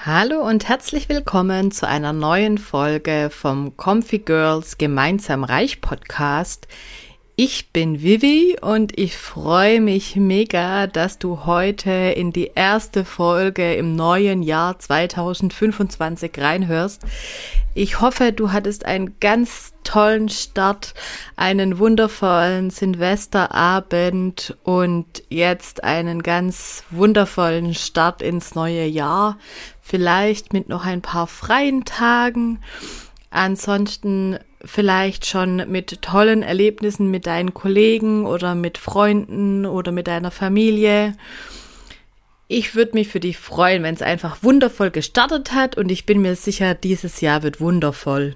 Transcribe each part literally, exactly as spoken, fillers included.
Hallo und herzlich willkommen zu einer neuen Folge vom Comfy Girls Gemeinsam Reich Podcast. Ich bin Vivi und ich freue mich mega, dass du heute in die erste Folge im neuen Jahr zwanzig fünfundzwanzig reinhörst. Ich hoffe, du hattest einen ganz tollen Start, einen wundervollen Silvesterabend und jetzt einen ganz wundervollen Start ins neue Jahr. Vielleicht mit noch ein paar freien Tagen. Ansonsten vielleicht schon mit tollen Erlebnissen mit deinen Kollegen oder mit Freunden oder mit deiner Familie. Ich würde mich für dich freuen, wenn es einfach wundervoll gestartet hat und ich bin mir sicher, dieses Jahr wird wundervoll.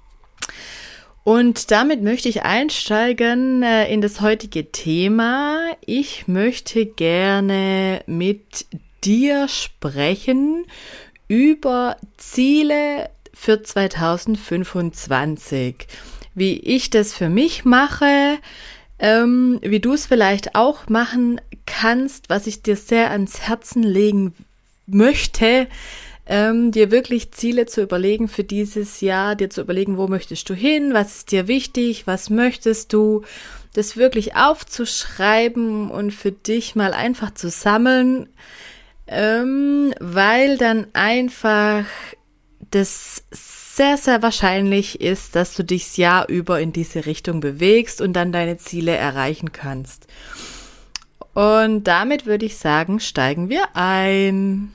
Und damit möchte ich einsteigen äh, in das heutige Thema. Ich möchte gerne mit dir sprechen über Ziele für zwanzig fünfundzwanzig, wie ich das für mich mache, ähm, wie du es vielleicht auch machen kannst, was ich dir sehr ans Herzen legen möchte, ähm, dir wirklich Ziele zu überlegen für dieses Jahr, dir zu überlegen, wo möchtest du hin, was ist dir wichtig, was möchtest du, das wirklich aufzuschreiben und für dich mal einfach zu sammeln, ähm, weil dann einfach das sehr, sehr wahrscheinlich ist, dass du dich das Jahr über in diese Richtung bewegst und dann deine Ziele erreichen kannst. Und damit würde ich sagen, steigen wir ein.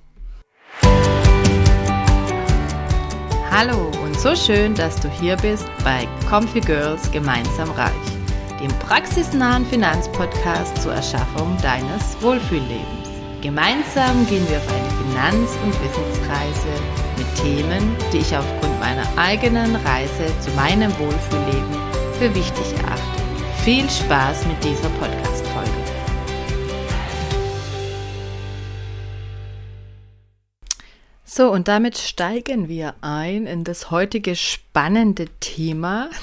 Hallo und so schön, dass du hier bist bei Comfy Girls Gemeinsam Reich, dem praxisnahen Finanzpodcast zur Erschaffung deines Wohlfühllebens. Gemeinsam gehen wir auf eine Finanz- und Wissensreise mit Themen, die ich aufgrund meiner eigenen Reise zu meinem Wohlfühlleben für wichtig erachte. Viel Spaß mit dieser Podcast-Folge. So, und damit steigen wir ein in das heutige spannende Thema.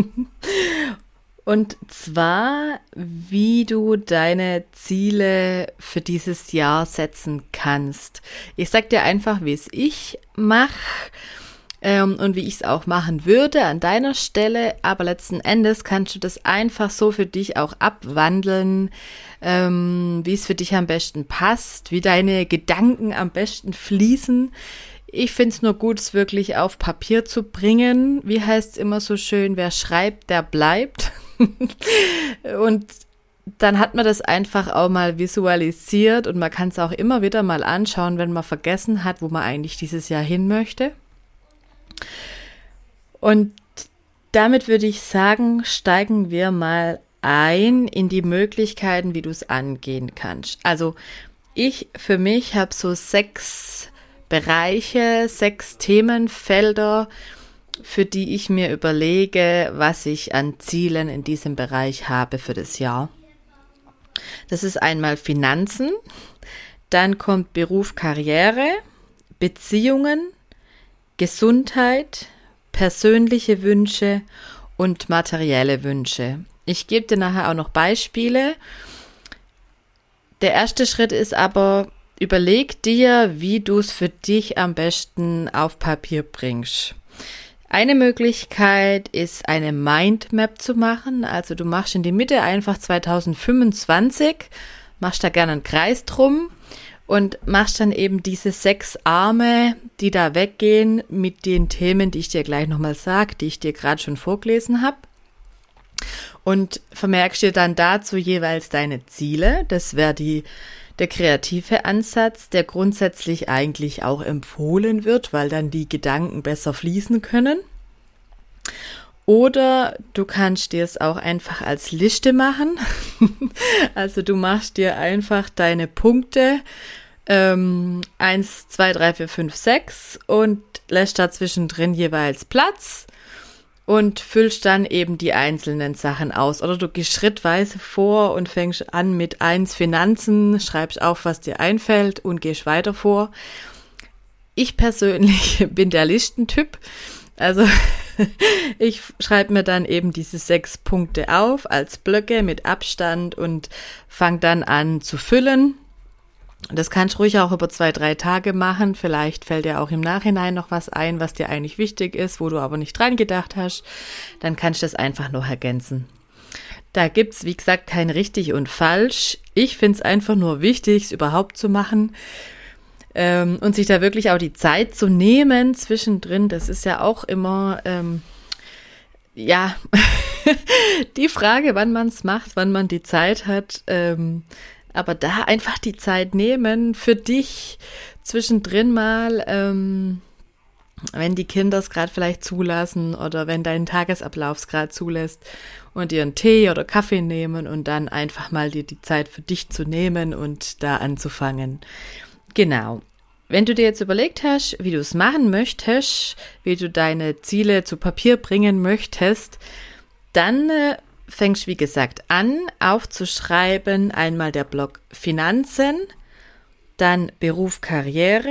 Und zwar, wie du deine Ziele für dieses Jahr setzen kannst. Ich sag dir einfach, wie es ich mache ähm, und wie ich es auch machen würde an deiner Stelle. Aber letzten Endes kannst du das einfach so für dich auch abwandeln, ähm, wie es für dich am besten passt, wie deine Gedanken am besten fließen. Ich finde es nur gut, es wirklich auf Papier zu bringen. Wie heißt es immer so schön, wer schreibt, der bleibt. Und dann hat man das einfach auch mal visualisiert und man kann es auch immer wieder mal anschauen, wenn man vergessen hat, wo man eigentlich dieses Jahr hin möchte. Und damit würde ich sagen, steigen wir mal ein in die Möglichkeiten, wie du es angehen kannst. Also ich für mich habe so sechs Bereiche, sechs Themenfelder, für die ich mir überlege, was ich an Zielen in diesem Bereich habe für das Jahr. Das ist einmal Finanzen, dann kommt Beruf, Karriere, Beziehungen, Gesundheit, persönliche Wünsche und materielle Wünsche. Ich gebe dir nachher auch noch Beispiele. Der erste Schritt ist aber, überleg dir, wie du es für dich am besten auf Papier bringst. Eine Möglichkeit ist, eine Mindmap zu machen. Also du machst in die Mitte einfach zwanzig fünfundzwanzig, machst da gerne einen Kreis drum und machst dann eben diese sechs Arme, die da weggehen mit den Themen, die ich dir gleich nochmal sage, die ich dir gerade schon vorgelesen habe. Und vermerkst dir dann dazu jeweils deine Ziele. Das wäre die der kreative Ansatz, der grundsätzlich eigentlich auch empfohlen wird, weil dann die Gedanken besser fließen können. Oder du kannst dir es auch einfach als Liste machen. Also du machst dir einfach deine Punkte ähm, eins, zwei, drei, vier, fünf, sechs und lässt dazwischen drin jeweils Platz und füllst dann eben die einzelnen Sachen aus. Oder du gehst schrittweise vor und fängst an mit eins Finanzen, schreibst auf, was dir einfällt und gehst weiter vor. Ich persönlich bin der Listentyp. Also ich schreibe mir dann eben diese sechs Punkte auf als Blöcke mit Abstand und fange dann an zu füllen. Das kannst du ruhig auch über zwei, drei Tage machen. Vielleicht fällt dir auch im Nachhinein noch was ein, was dir eigentlich wichtig ist, wo du aber nicht dran gedacht hast. Dann kannst du das einfach noch ergänzen. Da gibt's, wie gesagt, kein richtig und falsch. Ich find's einfach nur wichtig, es überhaupt zu machen ähm, und sich da wirklich auch die Zeit zu nehmen zwischendrin. Das ist ja auch immer, ähm, ja, die Frage, wann man's macht, wann man die Zeit hat. Ähm, aber da einfach die Zeit nehmen für dich zwischendrin mal, ähm, wenn die Kinder es gerade vielleicht zulassen oder wenn dein Tagesablauf es gerade zulässt und dir einen Tee oder Kaffee nehmen und dann einfach mal dir die Zeit für dich zu nehmen und da anzufangen. Genau. Wenn du dir jetzt überlegt hast, wie du es machen möchtest, wie du deine Ziele zu Papier bringen möchtest, dann äh, fängst, wie gesagt, an aufzuschreiben, einmal der Block Finanzen, dann Beruf, Karriere,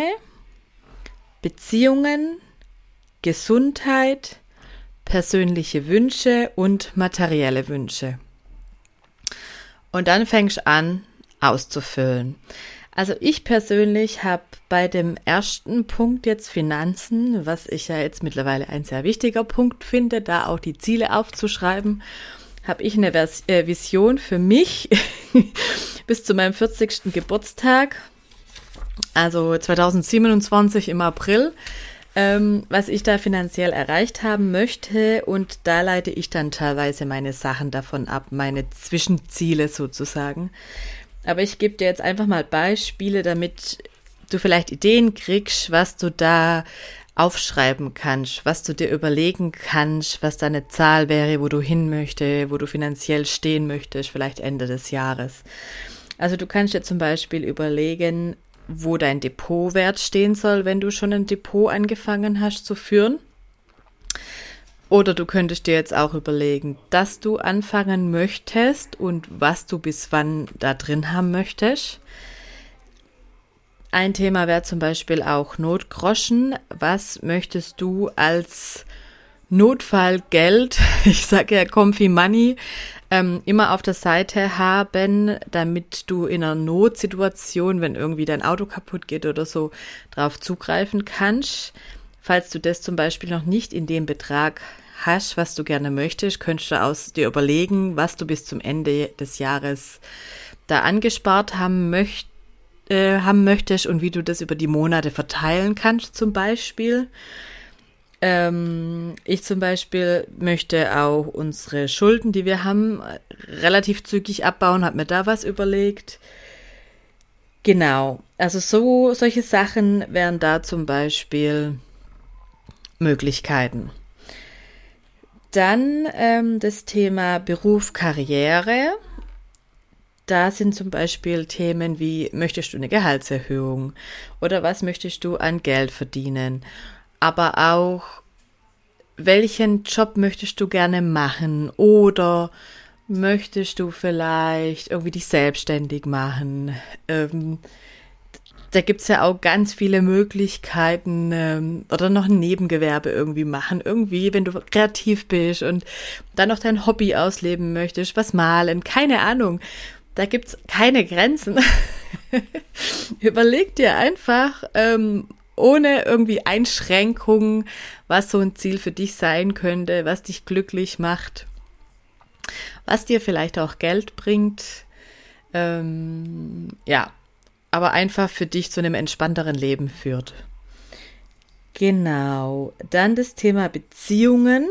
Beziehungen, Gesundheit, persönliche Wünsche und materielle Wünsche. Und dann fängst du an, auszufüllen. Also ich persönlich habe bei dem ersten Punkt jetzt Finanzen, was ich ja jetzt mittlerweile ein sehr wichtiger Punkt finde, da auch die Ziele aufzuschreiben, habe ich eine Vers- äh, Vision für mich bis zu meinem vierzigsten Geburtstag. Also zweitausendsiebenundzwanzig im April, ähm, was ich da finanziell erreicht haben möchte, und da leite ich dann teilweise meine Sachen davon ab, meine Zwischenziele sozusagen. Aber ich gebe dir jetzt einfach mal Beispiele, damit du vielleicht Ideen kriegst, was du da aufschreiben kannst, was du dir überlegen kannst, was da eine Zahl wäre, wo du hin möchtest, wo du finanziell stehen möchtest, vielleicht Ende des Jahres. Also du kannst dir zum Beispiel überlegen, wo dein Depotwert stehen soll, wenn du schon ein Depot angefangen hast zu führen. Oder du könntest dir jetzt auch überlegen, dass du anfangen möchtest und was du bis wann da drin haben möchtest. Ein Thema wäre zum Beispiel auch Notgroschen. Was möchtest du als Notfallgeld, ich sage ja Comfy Money, ähm, immer auf der Seite haben, damit du in einer Notsituation, wenn irgendwie dein Auto kaputt geht oder so, drauf zugreifen kannst. Falls du das zum Beispiel noch nicht in dem Betrag hast, was du gerne möchtest, könntest du aus dir überlegen, was du bis zum Ende des Jahres da angespart haben, möcht, äh, haben möchtest und wie du das über die Monate verteilen kannst zum Beispiel. Ähm, ich zum Beispiel möchte auch unsere Schulden, die wir haben, relativ zügig abbauen, habe mir da was überlegt. Genau, also so solche Sachen wären da zum Beispiel Möglichkeiten. Dann ähm, das Thema Beruf, Karriere. Da sind zum Beispiel Themen wie, möchtest du eine Gehaltserhöhung oder was möchtest du an Geld verdienen? Aber auch, welchen Job möchtest du gerne machen oder möchtest du vielleicht irgendwie dich selbstständig machen? Ähm, da gibt's ja auch ganz viele Möglichkeiten ähm, oder noch ein Nebengewerbe irgendwie machen. Irgendwie, wenn du kreativ bist und dann noch dein Hobby ausleben möchtest, was malen, keine Ahnung. Da gibt's keine Grenzen. Überleg dir einfach, ähm, ohne irgendwie Einschränkungen, was so ein Ziel für dich sein könnte, was dich glücklich macht, was dir vielleicht auch Geld bringt. Ähm, ja, aber einfach für dich zu einem entspannteren Leben führt. Genau, dann das Thema Beziehungen.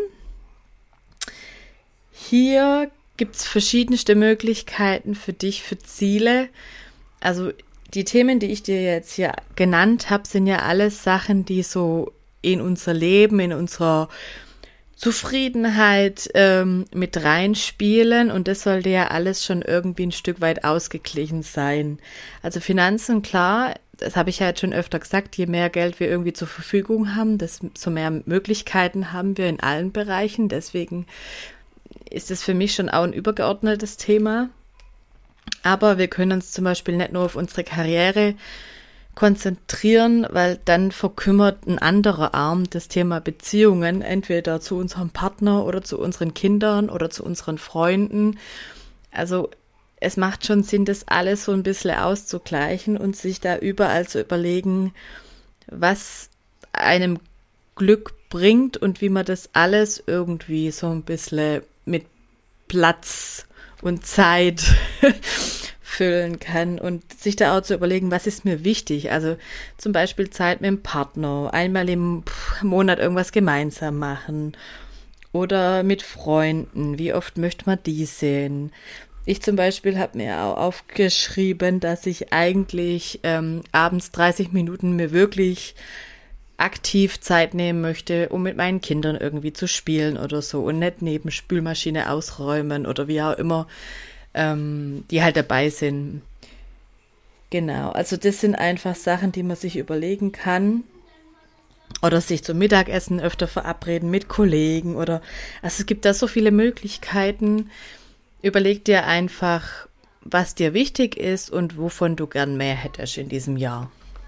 Hier gibt es verschiedenste Möglichkeiten für dich, für Ziele. Also die Themen, die ich dir jetzt hier genannt habe, sind ja alles Sachen, die so in unser Leben, in unserer Zufriedenheit ähm, mit reinspielen, und das sollte ja alles schon irgendwie ein Stück weit ausgeglichen sein. Also Finanzen, klar, das habe ich ja jetzt schon öfter gesagt, je mehr Geld wir irgendwie zur Verfügung haben, desto mehr Möglichkeiten haben wir in allen Bereichen. Deswegen ist es für mich schon auch ein übergeordnetes Thema. Aber wir können uns zum Beispiel nicht nur auf unsere Karriere konzentrieren, weil dann verkümmert ein anderer Arm, das Thema Beziehungen, entweder zu unserem Partner oder zu unseren Kindern oder zu unseren Freunden. Also es macht schon Sinn, das alles so ein bisschen auszugleichen und sich da überall zu überlegen, was einem Glück bringt und wie man das alles irgendwie so ein bisschen mit Platz und Zeit füllen kann und sich da auch zu überlegen, was ist mir wichtig. Also zum Beispiel Zeit mit dem Partner, einmal im Monat irgendwas gemeinsam machen oder mit Freunden. Wie oft möchte man die sehen? Ich zum Beispiel habe mir auch aufgeschrieben, dass ich eigentlich ähm, abends dreißig Minuten mir wirklich aktiv Zeit nehmen möchte, um mit meinen Kindern irgendwie zu spielen oder so und nicht neben Spülmaschine ausräumen oder wie auch immer, ähm, die halt dabei sind. Genau, also das sind einfach Sachen, die man sich überlegen kann oder sich zum Mittagessen öfter verabreden mit Kollegen oder, also es gibt da so viele Möglichkeiten. Überleg dir einfach, was dir wichtig ist und wovon du gern mehr hättest in diesem Jahr.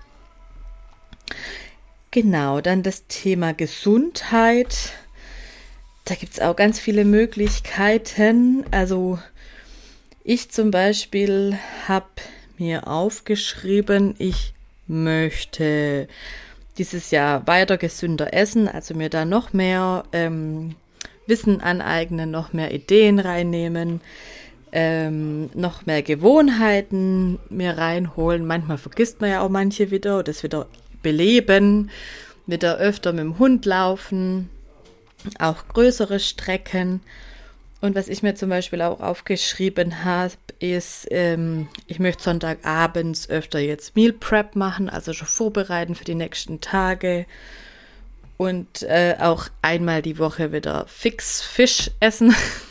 Genau, dann das Thema Gesundheit. Da gibt es auch ganz viele Möglichkeiten. Also ich zum Beispiel habe mir aufgeschrieben, ich möchte dieses Jahr weiter gesünder essen, also mir da noch mehr ähm, Wissen aneignen, noch mehr Ideen reinnehmen, ähm, noch mehr Gewohnheiten mir reinholen. Manchmal vergisst man ja auch manche wieder, das wieder beleben, wieder öfter mit dem Hund laufen, auch größere Strecken. Und was ich mir zum Beispiel auch aufgeschrieben habe, ist, ähm, ich möchte Sonntagabends öfter jetzt Meal Prep machen, also schon vorbereiten für die nächsten Tage. Und äh, auch einmal die Woche wieder fix Fisch essen.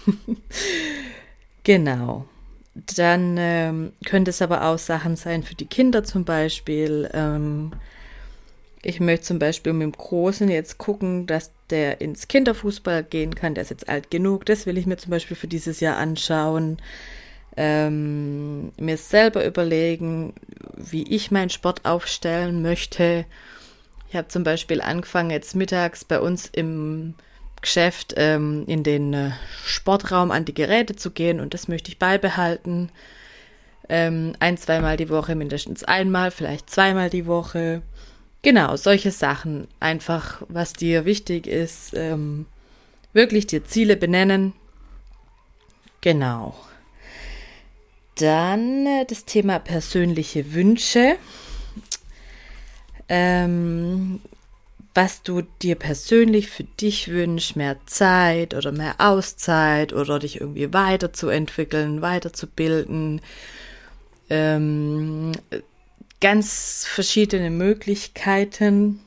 Genau. Dann ähm, könnte es aber auch Sachen sein für die Kinder zum Beispiel. Ähm, ich möchte zum Beispiel mit dem Großen jetzt gucken, dass der ins Kinderfußball gehen kann. Der ist jetzt alt genug. Das will ich mir zum Beispiel für dieses Jahr anschauen. Ähm, mir selber überlegen, wie ich meinen Sport aufstellen möchte. Ich habe zum Beispiel angefangen, jetzt mittags bei uns im Geschäft ähm, in den äh, Sportraum an die Geräte zu gehen und das möchte ich beibehalten. Ähm, ein-, zweimal die Woche, mindestens einmal, vielleicht zweimal die Woche. Genau, solche Sachen. Einfach, was dir wichtig ist, ähm, wirklich dir Ziele benennen. Genau. Dann äh, das Thema persönliche Wünsche. Ähm, was du dir persönlich für dich wünschst, mehr Zeit oder mehr Auszeit oder dich irgendwie weiterzuentwickeln, weiterzubilden. Ähm, ganz verschiedene Möglichkeiten.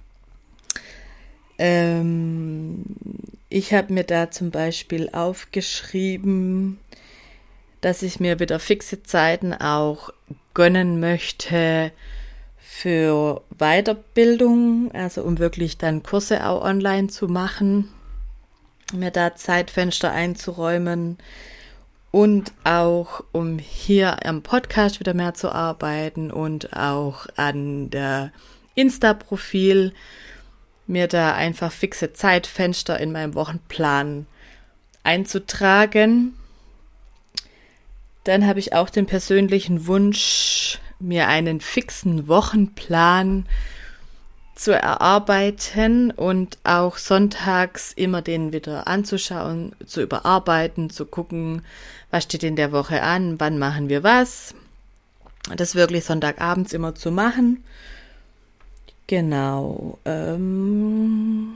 Ähm, ich habe mir da zum Beispiel aufgeschrieben, dass ich mir wieder fixe Zeiten auch gönnen möchte für Weiterbildung, also um wirklich dann Kurse auch online zu machen, mir da Zeitfenster einzuräumen und auch um hier am Podcast wieder mehr zu arbeiten und auch an der Insta-Profil mir da einfach fixe Zeitfenster in meinem Wochenplan einzutragen. Dann habe ich auch den persönlichen Wunsch, mir einen fixen Wochenplan zu erarbeiten und auch sonntags immer den wieder anzuschauen, zu überarbeiten, zu gucken, was steht in der Woche an, wann machen wir was. Das wirklich Sonntagabends immer zu machen. Genau. Ähm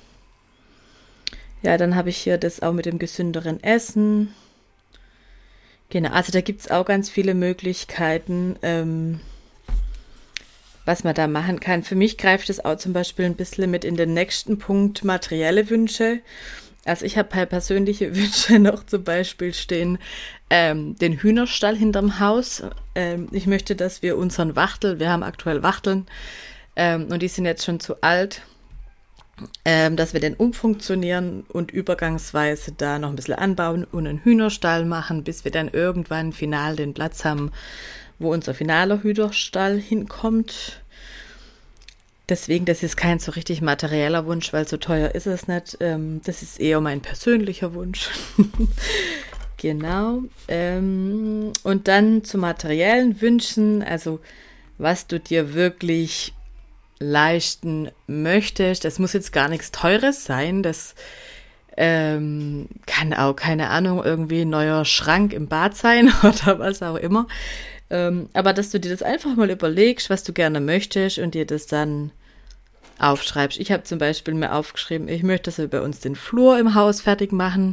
ja, dann habe ich hier das auch mit dem gesünderen Essen. Genau, also da gibt es auch ganz viele Möglichkeiten, ähm, was man da machen kann. Für mich greift es auch zum Beispiel ein bisschen mit in den nächsten Punkt materielle Wünsche. Also ich habe halt persönliche Wünsche noch zum Beispiel stehen, ähm, den Hühnerstall hinterm Haus. Ähm, ich möchte, dass wir unseren Wachtel, wir haben aktuell Wachteln ähm, und die sind jetzt schon zu alt, Ähm, dass wir den umfunktionieren und übergangsweise da noch ein bisschen anbauen und einen Hühnerstall machen, bis wir dann irgendwann final den Platz haben, wo unser finaler Hühnerstall hinkommt. Deswegen, das ist kein so richtig materieller Wunsch, weil so teuer ist es nicht. Ähm, das ist eher mein persönlicher Wunsch. Genau. Ähm, und dann zu materiellen Wünschen, also was du dir wirklich leisten möchtest. Das muss jetzt gar nichts Teures sein. Das ähm, kann auch, keine Ahnung, irgendwie ein neuer Schrank im Bad sein oder was auch immer. Ähm, aber dass du dir das einfach mal überlegst, was du gerne möchtest und dir das dann aufschreibst. Ich habe zum Beispiel mir aufgeschrieben, ich möchte, dass wir bei uns den Flur im Haus fertig machen.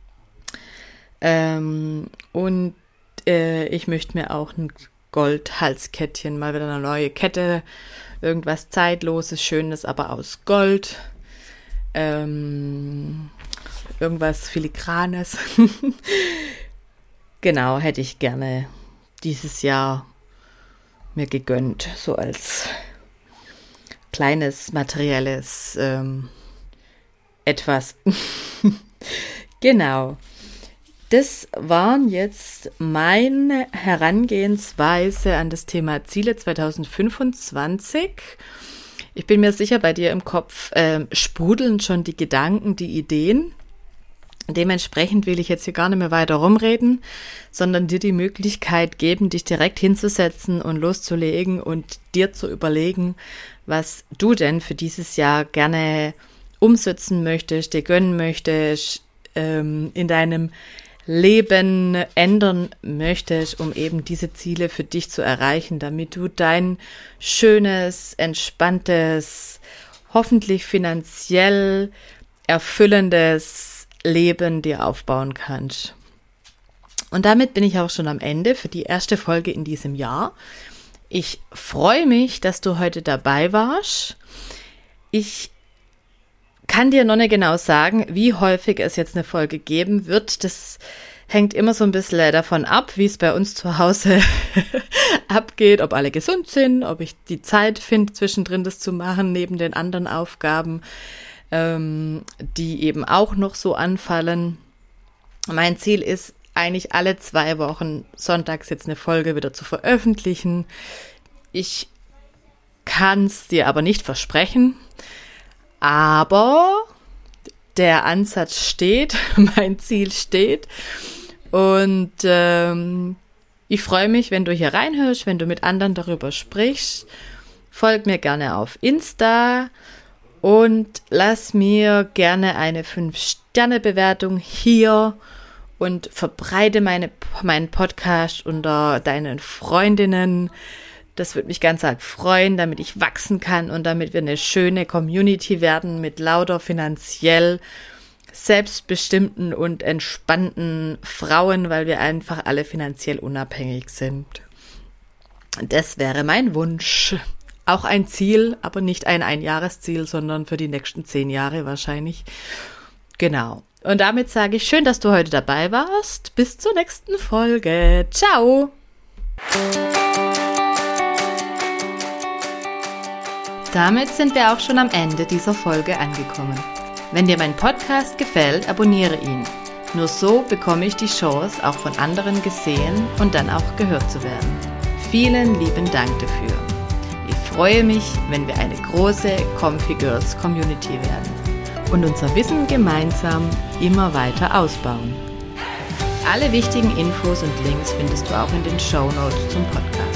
Ähm, und äh, ich möchte mir auch ein Goldhalskettchen, mal wieder eine neue Kette, irgendwas Zeitloses, Schönes, aber aus Gold. Ähm, irgendwas Filigranes. Genau, hätte ich gerne dieses Jahr mir gegönnt, so als kleines materielles ähm, etwas. Genau. Das waren jetzt meine Herangehensweise an das Thema Ziele zwanzig fünfundzwanzig. Ich bin mir sicher, bei dir im Kopf äh, sprudeln schon die Gedanken, die Ideen. Dementsprechend will ich jetzt hier gar nicht mehr weiter rumreden, sondern dir die Möglichkeit geben, dich direkt hinzusetzen und loszulegen und dir zu überlegen, was du denn für dieses Jahr gerne umsetzen möchtest, dir gönnen möchtest, ähm, in deinem Leben ändern möchtest, um eben diese Ziele für dich zu erreichen, damit du dein schönes, entspanntes, hoffentlich finanziell erfüllendes Leben dir aufbauen kannst. Und damit bin ich auch schon am Ende für die erste Folge in diesem Jahr. Ich freue mich, dass du heute dabei warst. Ich kann dir noch nicht genau sagen, wie häufig es jetzt eine Folge geben wird. Das hängt immer so ein bisschen davon ab, wie es bei uns zu Hause abgeht, ob alle gesund sind, ob ich die Zeit finde, zwischendrin das zu machen, neben den anderen Aufgaben, ähm, die eben auch noch so anfallen. Mein Ziel ist eigentlich alle zwei Wochen sonntags jetzt eine Folge wieder zu veröffentlichen. Ich kann es dir aber nicht versprechen. Aber der Ansatz steht, mein Ziel steht und ähm, ich freue mich, wenn du hier reinhörst, wenn du mit anderen darüber sprichst. Folg mir gerne auf Insta und lass mir gerne eine fünf Sterne Bewertung hier und verbreite meine, meinen Podcast unter deinen Freundinnen. Das würde mich ganz arg freuen, damit ich wachsen kann und damit wir eine schöne Community werden mit lauter finanziell selbstbestimmten und entspannten Frauen, weil wir einfach alle finanziell unabhängig sind. Das wäre mein Wunsch. Auch ein Ziel, aber nicht ein Einjahresziel, sondern für die nächsten zehn Jahre wahrscheinlich. Genau. Und damit sage ich, schön, dass du heute dabei warst. Bis zur nächsten Folge. Ciao! Damit sind wir auch schon am Ende dieser Folge angekommen. Wenn dir mein Podcast gefällt, abonniere ihn. Nur so bekomme ich die Chance, auch von anderen gesehen und dann auch gehört zu werden. Vielen lieben Dank dafür. Ich freue mich, wenn wir eine große Comfy Girls Community werden und unser Wissen gemeinsam immer weiter ausbauen. Alle wichtigen Infos und Links findest du auch in den Shownotes zum Podcast.